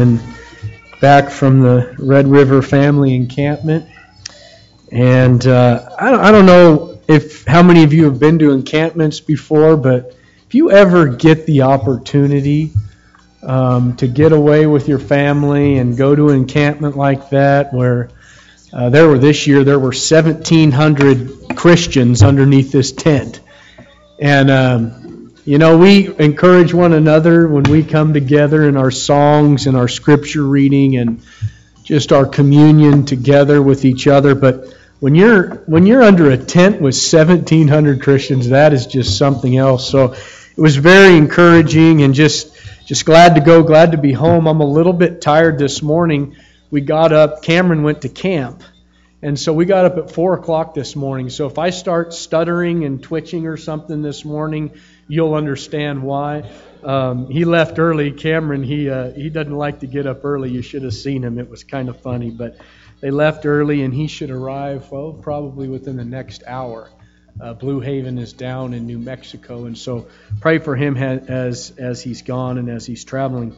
and back from the Red River Family Encampment. And I don't know how many of you have been to encampments before, but if you ever get the opportunity to get away with your family and go to an encampment like that, where this year there were 1,700 Christians underneath this tent. And, we encourage one another when we come together in our songs and our scripture reading and just our communion together with each other. But when you're under a tent with 1,700 Christians, that is just something else. So it was very encouraging and just glad to go, glad to be home. I'm a little bit tired this morning. We got up, Cameron went to camp. And so we got up at 4 o'clock this morning. So if I start stuttering and twitching or something this morning, you'll understand why. He left early. Cameron, he doesn't like to get up early. You should have seen him. It was kind of funny. But they left early, and he should arrive, probably within the next hour. Blue Haven is down in New Mexico. And so pray for him as he's gone and as he's traveling.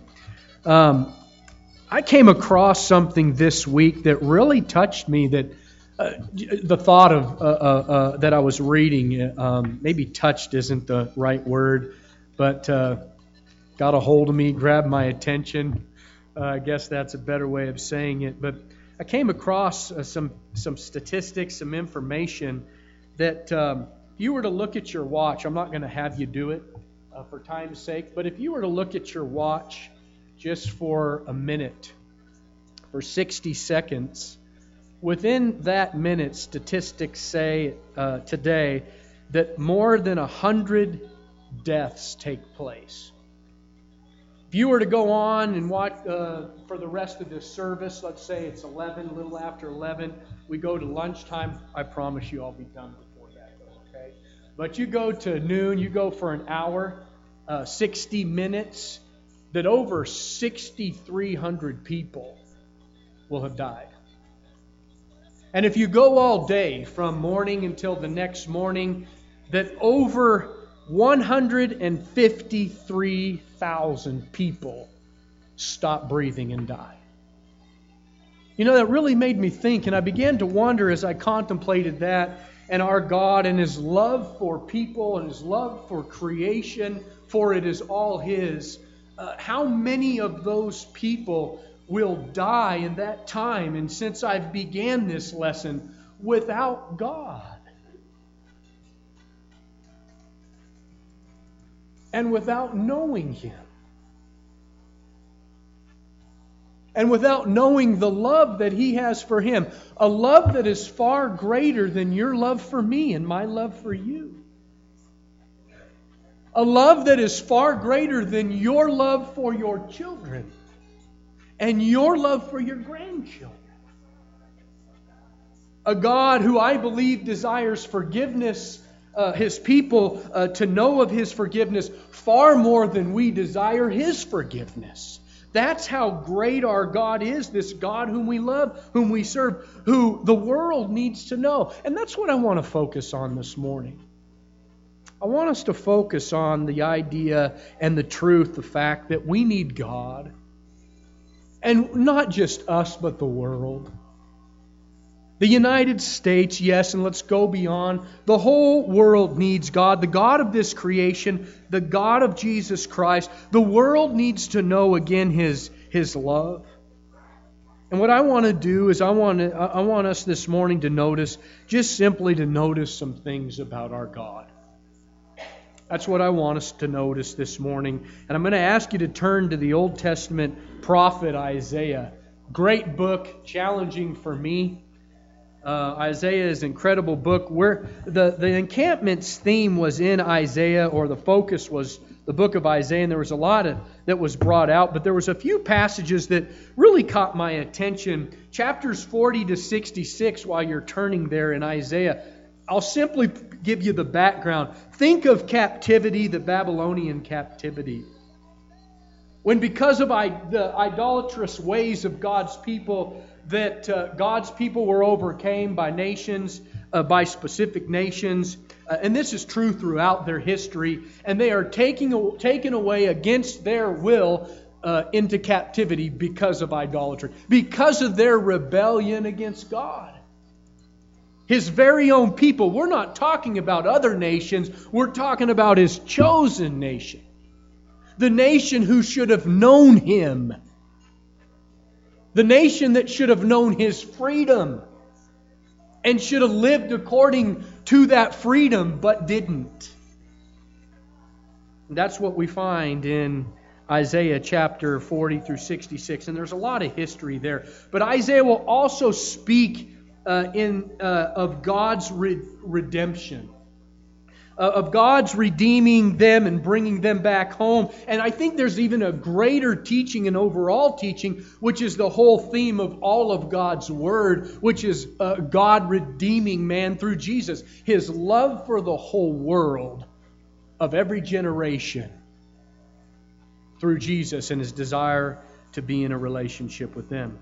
I came across something this week that really touched me, that the thought of that I was reading, maybe touched isn't the right word, but got a hold of me, grabbed my attention. I guess that's a better way of saying it. But I came across some statistics, some information that if you were to look at your watch, I'm not going to have you do it for time's sake, but if you were to look at your watch just for a minute, for 60 seconds, within that minute, statistics say today that more than 100 deaths take place. If you were to go on and watch for the rest of this service, let's say it's 11, a little after 11, we go to lunchtime. I promise you I'll be done before that, okay? But you go to noon, you go for an hour, 60 minutes, that over 6,300 people will have died. And if you go all day from morning until the next morning, that over 153,000 people stop breathing and die. That really made me think, and I began to wonder as I contemplated that, and our God and His love for people and His love for creation, for it is all His. How many of those people will die in that time, and since I've began this lesson, without God? And without knowing Him. And without knowing the love that He has for Him. A love that is far greater than your love for me and my love for you. A love that is far greater than your love for your children and your love for your grandchildren. A God who I believe desires forgiveness, His people to know of His forgiveness far more than we desire His forgiveness. That's how great our God is, this God whom we love, whom we serve, who the world needs to know. And that's what I want to focus on this morning. I want us to focus on the idea and the truth, the fact that we need God. And not just us, but the world. The United States, yes, and let's go beyond. The whole world needs God, the God of this creation, the God of Jesus Christ. The world needs to know again His love. And what I want to do is I want us this morning to notice, just simply to notice some things about our God. That's what I want us to notice this morning. And I'm going to ask you to turn to the Old Testament prophet Isaiah. Great book, challenging for me. Isaiah is an incredible book. Where the encampment's theme was in Isaiah, or the focus was the book of Isaiah, and there was a lot that was brought out, but there was a few passages that really caught my attention. Chapters 40 to 66, while you're turning there in Isaiah, I'll simply give you the background. Think of captivity, the Babylonian captivity. When because of the idolatrous ways of God's people, that God's people were overcame by nations, by specific nations. And this is true throughout their history. And they are taken away against their will into captivity because of idolatry, because of their rebellion against God. His very own people. We're not talking about other nations. We're talking about His chosen nation. The nation who should have known Him. The nation that should have known His freedom. And should have lived according to that freedom, but didn't. And that's what we find in Isaiah chapter 40 through 66. And there's a lot of history there. But Isaiah will also speak of God's redemption, of God's redeeming them and bringing them back home. And I think there's even a greater teaching and overall teaching, which is the whole theme of all of God's Word, which is God redeeming man through Jesus. His love for the whole world of every generation through Jesus and His desire to be in a relationship with them.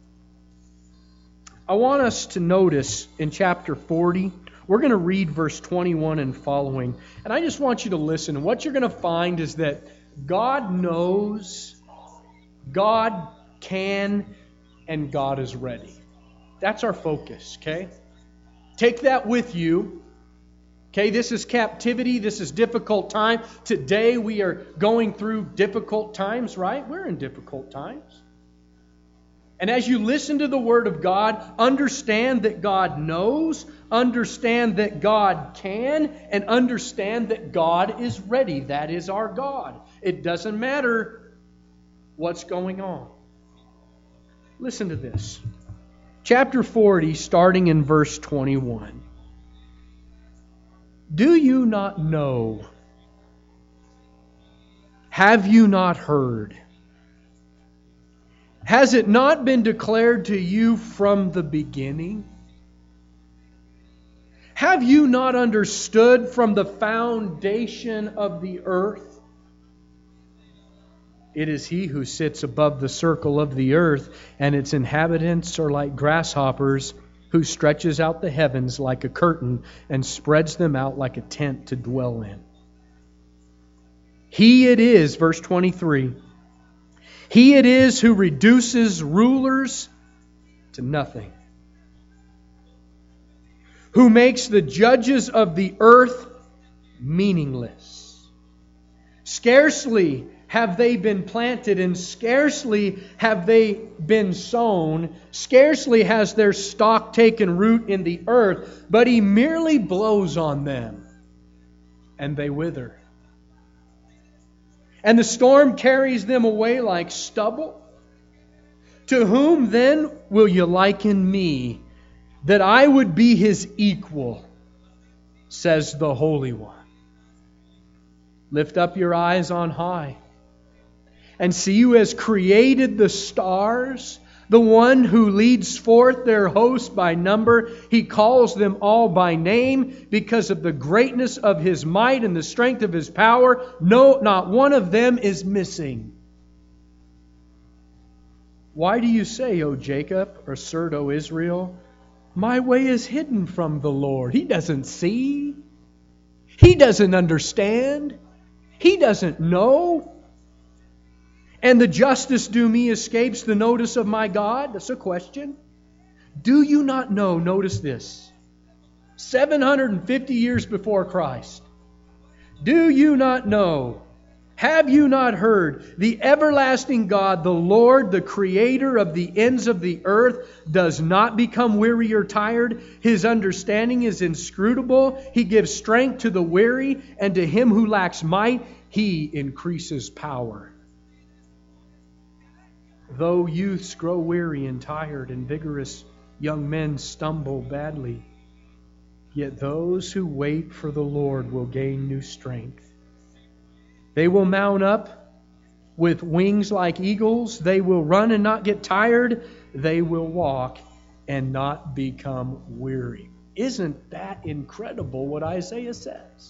I want us to notice in chapter 40, we're going to read verse 21 and following. And I just want you to listen. And what you're going to find is that God knows, God can, and God is ready. That's our focus, okay? Take that with you. Okay, this is captivity. This is difficult time. Today we are going through difficult times, right? We're in difficult times. And as you listen to the Word of God, understand that God knows, understand that God can, and understand that God is ready. That is our God. It doesn't matter what's going on. Listen to this. Chapter 40, starting in verse 21. Do you not know? Have you not heard? Has it not been declared to you from the beginning? Have you not understood from the foundation of the earth? It is He who sits above the circle of the earth, and its inhabitants are like grasshoppers, who stretches out the heavens like a curtain and spreads them out like a tent to dwell in. He it is, verse 23, He it is who reduces rulers to nothing, who makes the judges of the earth meaningless. Scarcely have they been planted, and scarcely have they been sown. Scarcely has their stalk taken root in the earth, but He merely blows on them, and they wither. And the storm carries them away like stubble. To whom then will you liken me, that I would be His equal, says the Holy One. Lift up your eyes on high, and see who has created the stars, the one who leads forth their host by number. He calls them all by name because of the greatness of His might and the strength of His power. No, not one of them is missing. Why do you say, O Jacob, or assert, O Israel, my way is hidden from the Lord? He doesn't see. He doesn't understand. He doesn't know. And the justice due me escapes the notice of my God? That's a question. Do you not know, notice this, 750 years before Christ, do you not know, have you not heard, the everlasting God, the Lord, the Creator of the ends of the earth, does not become weary or tired. His understanding is inscrutable. He gives strength to the weary, and to him who lacks might, He increases power. Though youths grow weary and tired, and vigorous young men stumble badly, yet those who wait for the Lord will gain new strength. They will mount up with wings like eagles. They will run and not get tired. They will walk and not become weary. Isn't that incredible what Isaiah says?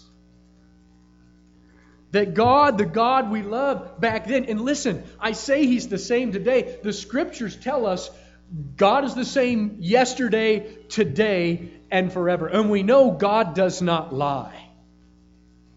That God, the God we loved back then, and listen, I say He's the same today. The Scriptures tell us God is the same yesterday, today, and forever. And we know God does not lie.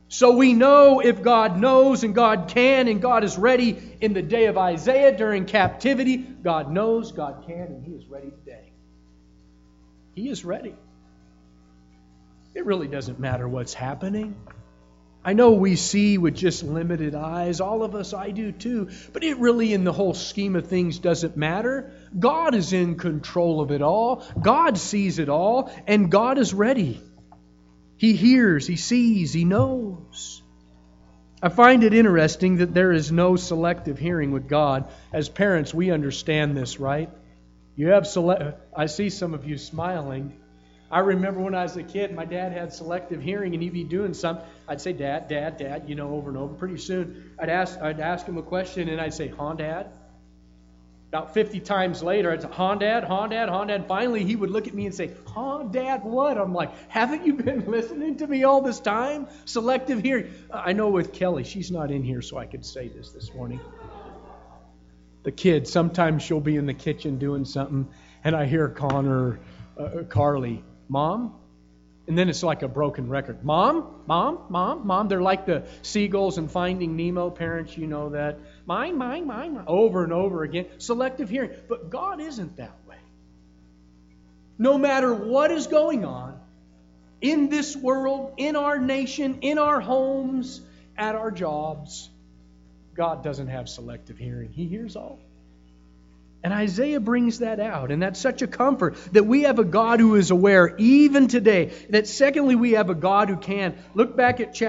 So we know if God knows and God can and God is ready in the day of Isaiah during captivity, God knows, God can, and He is ready today. He is ready. It really doesn't matter what's happening. I know we see with just limited eyes, all of us, I do too, but it really in the whole scheme of things doesn't matter. God is in control of it all. God sees it all, and God is ready. He hears, He sees, He knows. I find it interesting that there is no selective hearing with God. As parents, we understand this, right? You have I see some of you smiling. I remember when I was a kid, my dad had selective hearing, and he'd be doing something. I'd say, Dad, Dad, Dad, over and over. Pretty soon, I'd ask him a question, and I'd say, Huh, Dad? About 50 times later, I'd say, Huh, Dad, Huh, Dad, Huh, Dad. Finally, he would look at me and say, Huh, Dad, what? I'm like, haven't you been listening to me all this time? Selective hearing. I know with Kelly, she's not in here, so I could say this morning. The kid, sometimes she'll be in the kitchen doing something, and I hear Connor, Carly, Mom? And then it's like a broken record. Mom? Mom? Mom? Mom? They're like the seagulls in Finding Nemo. Parents, you know that. Mine, mine, mine, mine. Over and over again. Selective hearing. But God isn't that way. No matter what is going on in this world, in our nation, in our homes, at our jobs, God doesn't have selective hearing. He hears all. And Isaiah brings that out. And that's such a comfort that we have a God who is aware even today. That secondly, we have a God who can. Look back at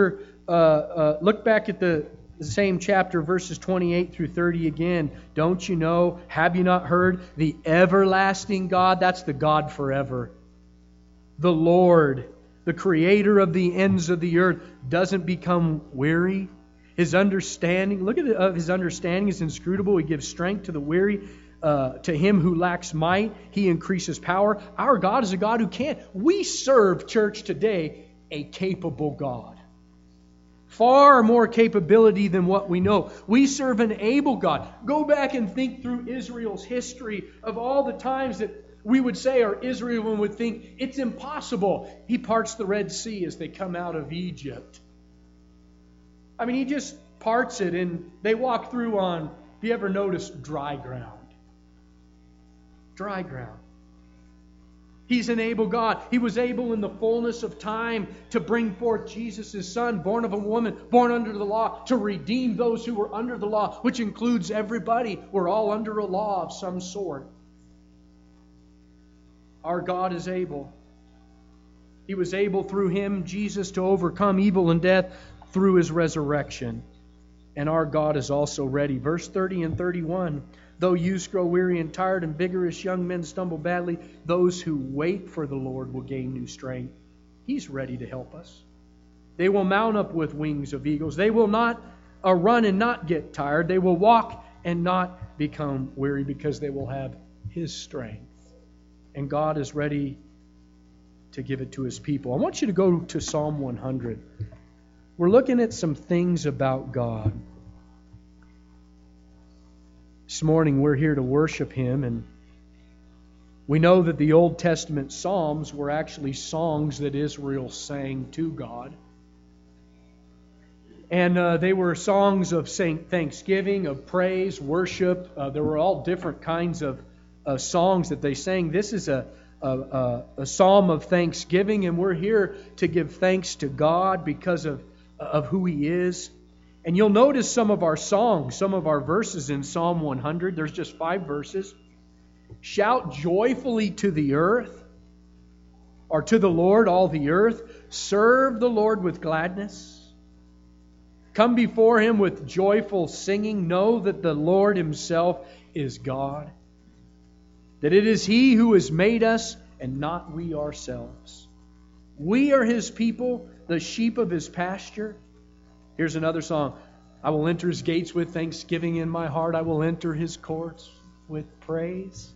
the same chapter, verses 28 through 30 again. Don't you know? Have you not heard? The everlasting God, that's the God forever. The Lord, the creator of the ends of the earth, doesn't become weary. His understanding, look at it, His understanding is inscrutable. He gives strength to the weary. To him who lacks might, He increases power. Our God is a God who can. We serve, church, today, a capable God. Far more capability than what we know. We serve an able God. Go back and think through Israel's history of all the times that we would say, or Israel would think, it's impossible. He parts the Red Sea as they come out of Egypt. I mean, He just parts it and they walk through on, if you ever noticed, dry ground. Dry ground. He's an able God. He was able in the fullness of time to bring forth Jesus, His Son, born of a woman, born under the law, to redeem those who were under the law, which includes everybody. We're all under a law of some sort. Our God is able. He was able through Him, Jesus, to overcome evil and death through His resurrection. And our God is also ready. Verse 30 and 31. Though youths grow weary and tired and vigorous young men stumble badly, those who wait for the Lord will gain new strength. He's ready to help us. They will mount up with wings of eagles. They will not run and not get tired. They will walk and not become weary because they will have His strength. And God is ready to give it to His people. I want you to go to Psalm 100. We're looking at some things about God. This morning we're here to worship Him, and we know that the Old Testament Psalms were actually songs that Israel sang to God. And they were songs of thanksgiving, of praise, worship. There were all different kinds of songs that they sang. This is a psalm of thanksgiving, and we're here to give thanks to God because of who He is. And you'll notice some of our songs, some of our verses in Psalm 100. There's just 5 verses. Shout joyfully to the earth, or to the Lord, all the earth. Serve the Lord with gladness. Come before Him with joyful singing. Know that the Lord Himself is God. That it is He who has made us and not we ourselves. We are His people, the sheep of His pasture. Here's another song. I will enter His gates with thanksgiving in my heart. I will enter His courts with praise.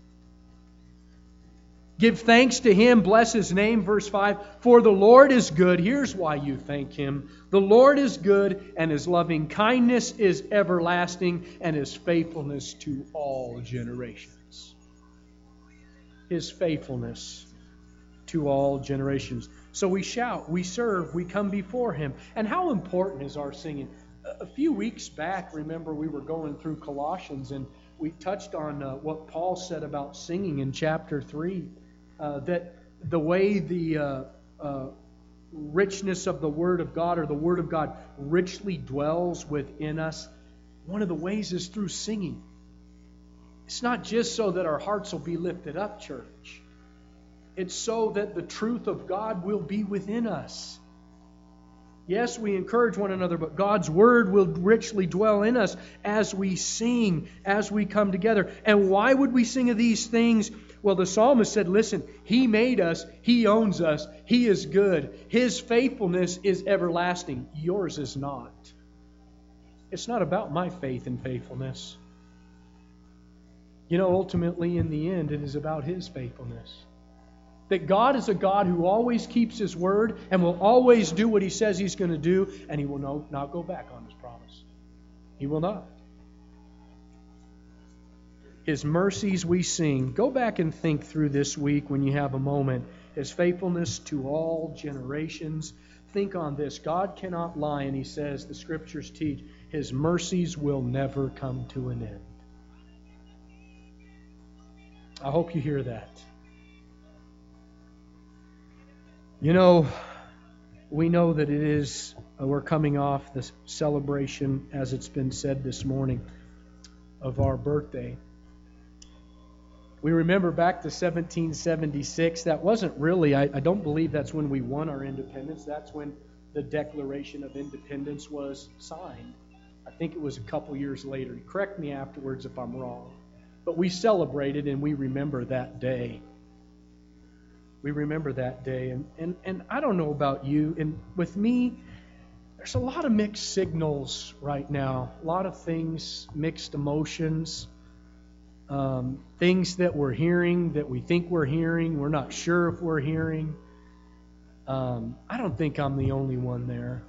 Give thanks to Him. Bless His name. Verse 5. For the Lord is good. Here's why you thank Him. The Lord is good, and His loving kindness is everlasting, and His faithfulness to all generations. His faithfulness. to all generations. So we shout, we serve, we come before Him. And how important is our singing? A few weeks back, remember, we were going through Colossians, and we touched on what Paul said about singing in chapter 3, that the way the richness of the Word of God, or the Word of God richly dwells within us, one of the ways is through singing. It's not just so that our hearts will be lifted up, church. It's so that the truth of God will be within us. Yes, we encourage one another, but God's Word will richly dwell in us as we sing, as we come together. And why would we sing of these things? Well, the psalmist said, listen, He made us, He owns us, He is good. His faithfulness is everlasting. Yours is not. It's not about my faith and faithfulness. You know, ultimately, in the end, it is about His faithfulness. That God is a God who always keeps His word and will always do what He says He's going to do, and He will not go back on His promise. He will not. His mercies we sing. Go back and think through this week when you have a moment. His faithfulness to all generations. Think on this. God cannot lie, and He says, the Scriptures teach, His mercies will never come to an end. I hope you hear that. You know, we know that it is, we're coming off the celebration, as it's been said this morning, of our birthday. We remember back to 1776. That wasn't really, I don't believe that's when we won our independence. That's when the Declaration of Independence was signed. I think it was a couple years later. Correct me afterwards if I'm wrong. But we celebrated and we remember that day. We remember that day. And I don't know about you. And with me, there's a lot of mixed signals right now. A lot of things, mixed emotions. Things that we're hearing, that we think we're hearing. We're not sure if we're hearing. I don't think I'm the only one there.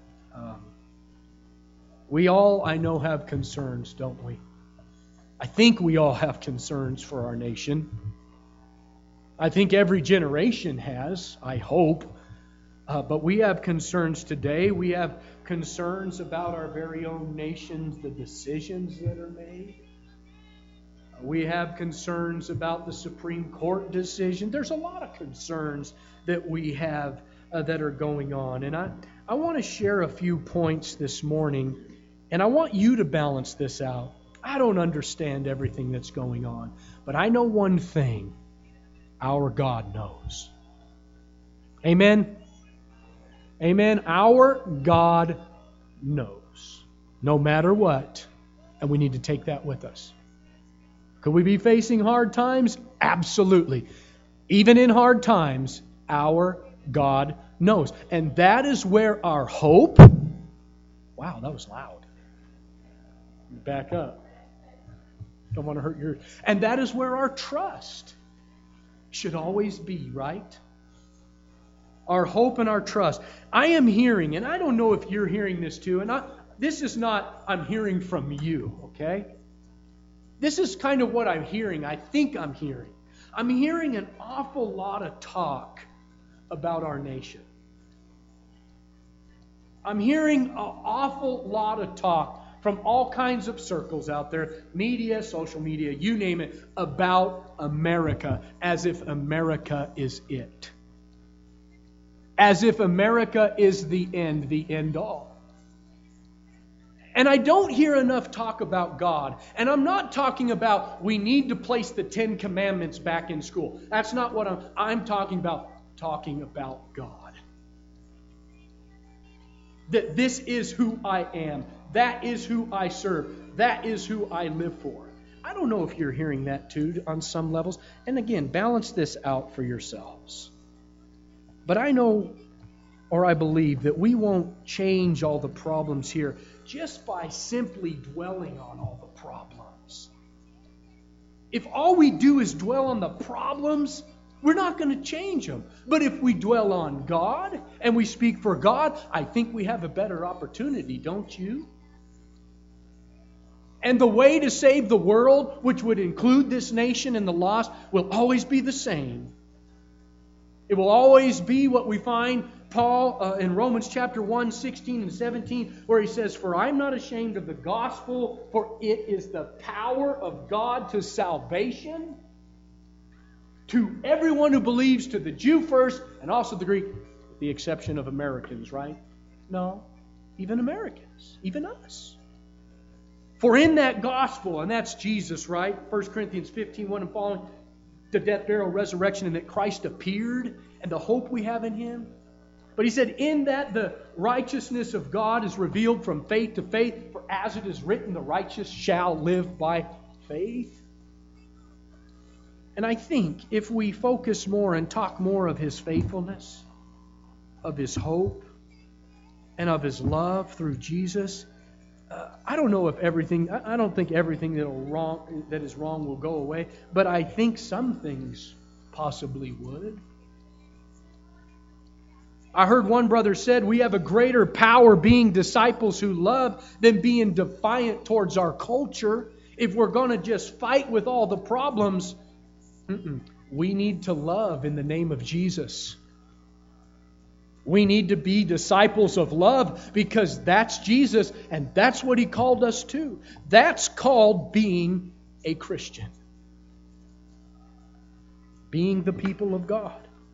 We all, I know, have concerns, don't we? I think we all have concerns for our nation. I think every generation has, I hope. But we have concerns today. We have concerns about our very own nations, the decisions that are made. We have concerns about the Supreme Court decision. There's a lot of concerns that we have that are going on. And I want to share a few points this morning, and I want you to balance this out. I don't understand everything that's going on, but I know one thing. Our God knows. Amen? Amen? Our God knows. No matter what. And we need to take that with us. Could we be facing hard times? Absolutely. Even in hard times, our God knows. And that is where our hope... Wow, that was loud. Back up. Don't want to hurt yours. And that is where our trust should always be, right? Our hope and our trust. I am hearing, and I don't know if you're hearing this too, and this is not, I'm hearing from you, okay? This is kind of what I'm hearing. I think I'm hearing. I'm hearing an awful lot of talk about our nation. I'm hearing an awful lot of talk from all kinds of circles out there, media, social media, you name it, about America, as if America is it. As if America is the end all. And I don't hear enough talk about God. And I'm not talking about we need to place the 10 Commandments back in school. That's not what I'm talking about. Talking about God. That this is who I am. That is who I serve. That is who I live for. I don't know if you're hearing that too on some levels. And again, balance this out for yourselves. But I know, or I believe, that we won't change all the problems here just by simply dwelling on all the problems. If all we do is dwell on the problems, we're not going to change them. But if we dwell on God and we speak for God, I think we have a better opportunity, don't you? And the way to save the world, which would include this nation and the lost, will always be the same. It will always be what we find Paul in Romans chapter 1, 16 and 17, where he says, "For I am not ashamed of the gospel, for it is the power of God to salvation to everyone who believes, to the Jew first, and also the Greek," with the exception of Americans, right? No, even Americans, even us. For in that gospel, and that's Jesus, right? 1 Corinthians 15, 1 and following, the death, burial, resurrection, and that Christ appeared, and the hope we have in Him. But he said, in that the righteousness of God is revealed from faith to faith, for as it is written, the righteous shall live by faith. And I think if we focus more and talk more of His faithfulness, of His hope, and of His love through Jesus, I don't know if everything, I don't think everything that is wrong will go away, but I think some things possibly would. I heard one brother said, we have a greater power being disciples who love than being defiant towards our culture. If we're going to just fight with all the problems, we need to love in the name of Jesus. We need to be disciples of love because that's Jesus and that's what He called us to. That's called being a Christian. Being the people of God.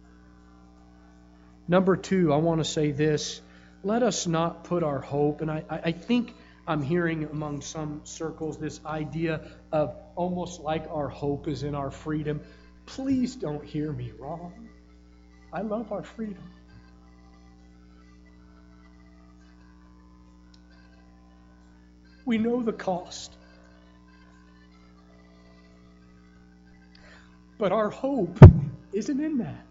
Number 2, I want to say this. Let us not put our hope, and I think I'm hearing among some circles this idea of almost like our hope is in our freedom. Please don't hear me wrong. I love our freedom. We know the cost. But our hope isn't in that.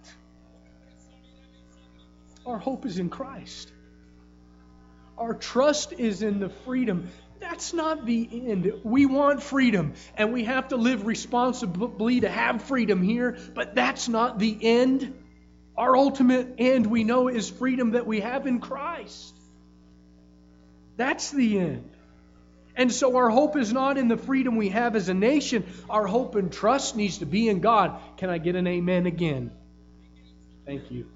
Our hope is in Christ. Our trust is in the freedom. That's not the end. We want freedom, and we have to live responsibly to have freedom here, but that's not the end. Our ultimate end, we know, is freedom that we have in Christ. That's the end. And so our hope is not in the freedom we have as a nation. Our hope and trust needs to be in God. Can I get an amen again? Thank you.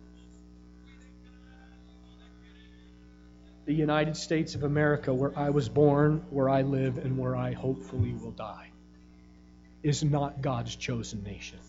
The United States of America, where I was born, where I live, and where I hopefully will die, is not God's chosen nation.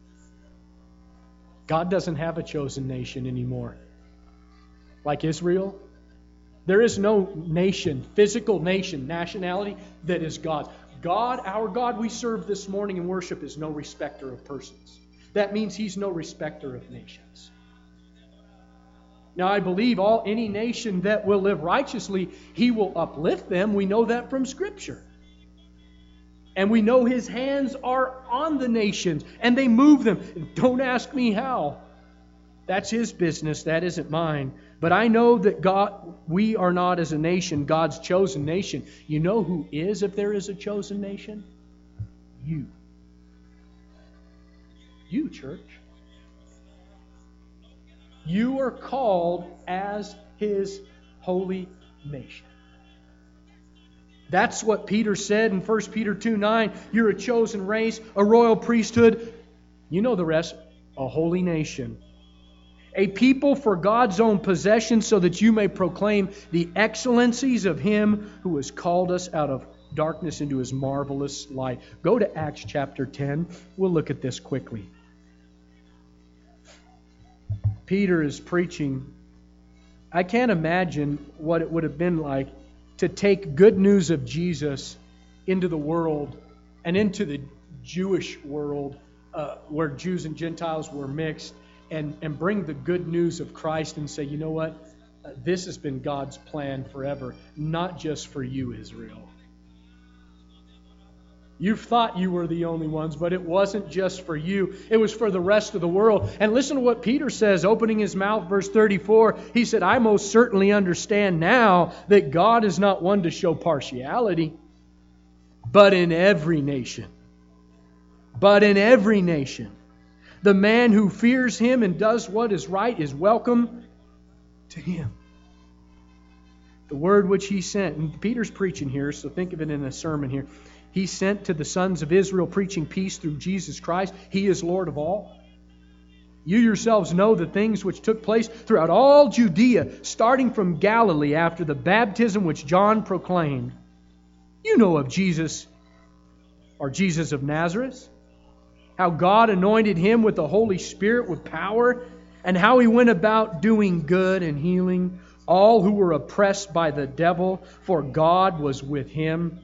God doesn't have a chosen nation anymore. Like Israel, there is no nation, physical nation, nationality that is God's. God, our God we serve this morning in worship, is no respecter of persons. That means He's no respecter of nations. Now, I believe any nation that will live righteously, He will uplift them. We know that from Scripture. And we know His hands are on the nations, and they move them. Don't ask me how. That's His business. That isn't mine. But I know that we are not as a nation, God's chosen nation. You know who is, if there is a chosen nation? You. You, church. You are called as His holy nation. That's what Peter said in 1 Peter 2:9. You're a chosen race, a royal priesthood. You know the rest. A holy nation. A people for God's own possession, so that you may proclaim the excellencies of Him who has called us out of darkness into His marvelous light. Go to Acts chapter 10. We'll look at this quickly. Peter is preaching. I can't imagine what it would have been like to take good news of Jesus into the world and into the Jewish world where Jews and Gentiles were mixed and bring the good news of Christ and say, you know what? This has been God's plan forever, not just for you, Israel. You thought you were the only ones, but it wasn't just for you. It was for the rest of the world. And listen to what Peter says, opening his mouth, verse 34. He said, I most certainly understand now that God is not one to show partiality, but in every nation. But in every nation. The man who fears Him and does what is right is welcome to Him. The word which He sent, and Peter's preaching here, so think of it in a sermon here. He sent to the sons of Israel preaching peace through Jesus Christ. He is Lord of all. You yourselves know the things which took place throughout all Judea, starting from Galilee after the baptism which John proclaimed. You know of Jesus, or Jesus of Nazareth, how God anointed him with the Holy Spirit with power, and how he went about doing good and healing all who were oppressed by the devil, for God was with him.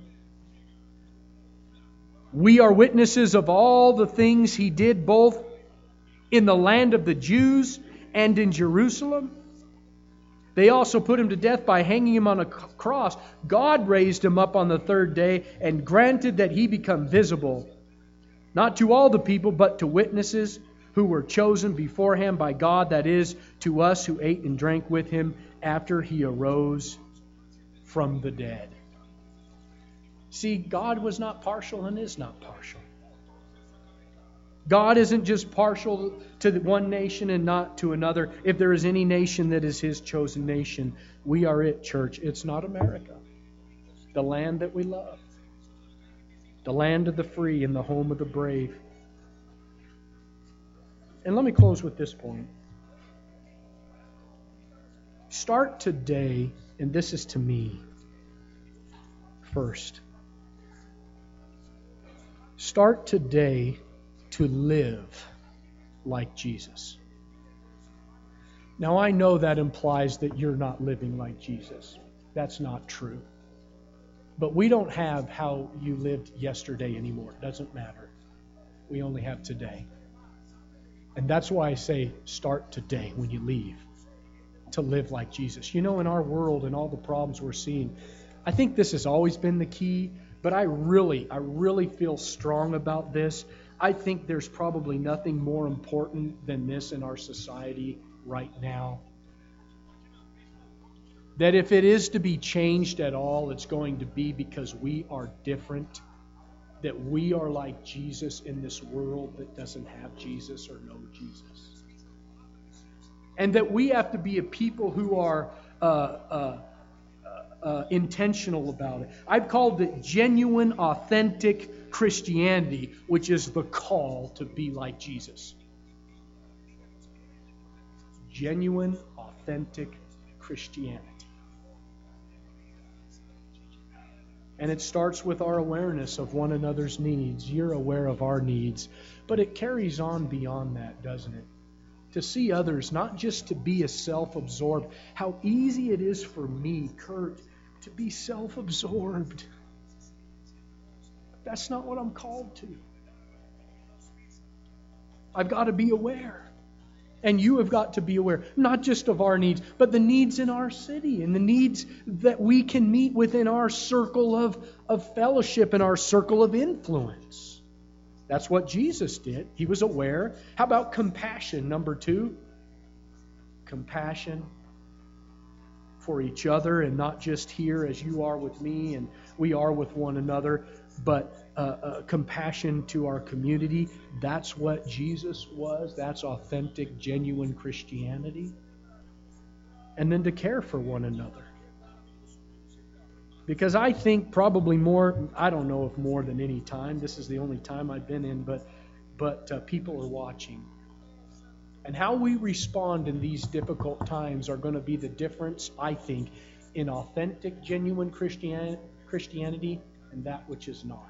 We are witnesses of all the things he did both in the land of the Jews and in Jerusalem. They also put him to death by hanging him on a cross. God raised him up on the third day and granted that he become visible, not to all the people, but to witnesses who were chosen beforehand by God, that is, to us who ate and drank with him after he arose from the dead. See, God was not partial and is not partial. God isn't just partial to one nation and not to another. If there is any nation that is His chosen nation, we are it, church. It's not America, the land that we love, the land of the free and the home of the brave. And let me close with this point. Start today, and this is to me first. Start today to live like Jesus. Now, I know that implies that you're not living like Jesus. That's not true. But we don't have how you lived yesterday anymore. It doesn't matter. We only have today. And that's why I say start today when you leave to live like Jesus. You know, in our world and all the problems we're seeing, I think this has always been the key, but I really feel strong about this. I think there's probably nothing more important than this in our society right now. That if it is to be changed at all, it's going to be because we are different. That we are like Jesus in this world that doesn't have Jesus or know Jesus. And that we have to be a people who are intentional about it. I've called it genuine, authentic Christianity, which is the call to be like Jesus. Genuine, authentic Christianity. And it starts with our awareness of one another's needs. You're aware of our needs. But it carries on beyond that, doesn't it? To see others, not just to be a self-absorbed. How easy it is for me, Kurt, to be self-absorbed. That's not what I'm called to. I've got to be aware. And you have got to be aware, not just of our needs, but the needs in our city and the needs that we can meet within our circle of fellowship and our circle of influence. That's what Jesus did. He was aware. How about compassion? Number 2, compassion for each other, and not just here as you are with me and we are with one another, but compassion to our community. That's what Jesus was. That's authentic, genuine Christianity. And then to care for one another. Because I think probably more, I don't know if more than any time, this is the only time I've been in, but people are watching. And how we respond in these difficult times are going to be the difference, I think, in authentic, genuine Christianity and that which is not.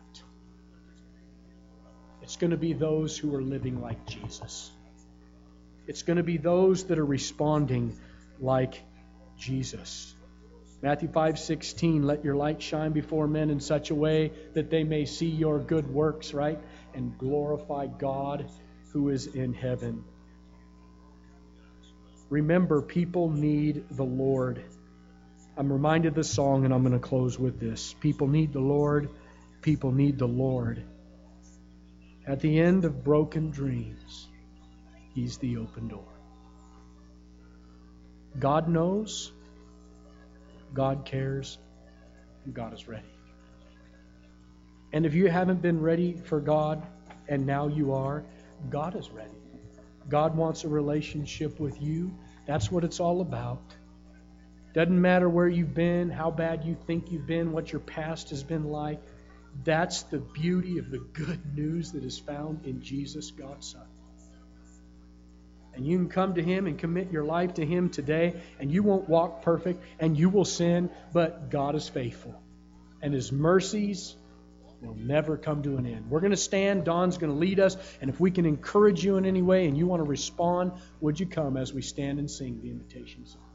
It's going to be those who are living like Jesus. It's going to be those that are responding like Jesus. Matthew 5:16, let your light shine before men in such a way that they may see your good works, right? And glorify God who is in heaven. Remember, people need the Lord. I'm reminded of the song, and I'm going to close with this. People need the Lord. People need the Lord. At the end of broken dreams, He's the open door. God knows, God cares, and God is ready. And if you haven't been ready for God, and now you are, God is ready. God wants a relationship with you. That's what it's all about. Doesn't matter where you've been, how bad you think you've been, what your past has been like. That's the beauty of the good news that is found in Jesus, God's Son. And you can come to Him and commit your life to Him today, and you won't walk perfect, and you will sin, but God is faithful. And His mercies will never come to an end. We're going to stand. Don's going to lead us. And if we can encourage you in any way and you want to respond, would you come as we stand and sing the invitation song?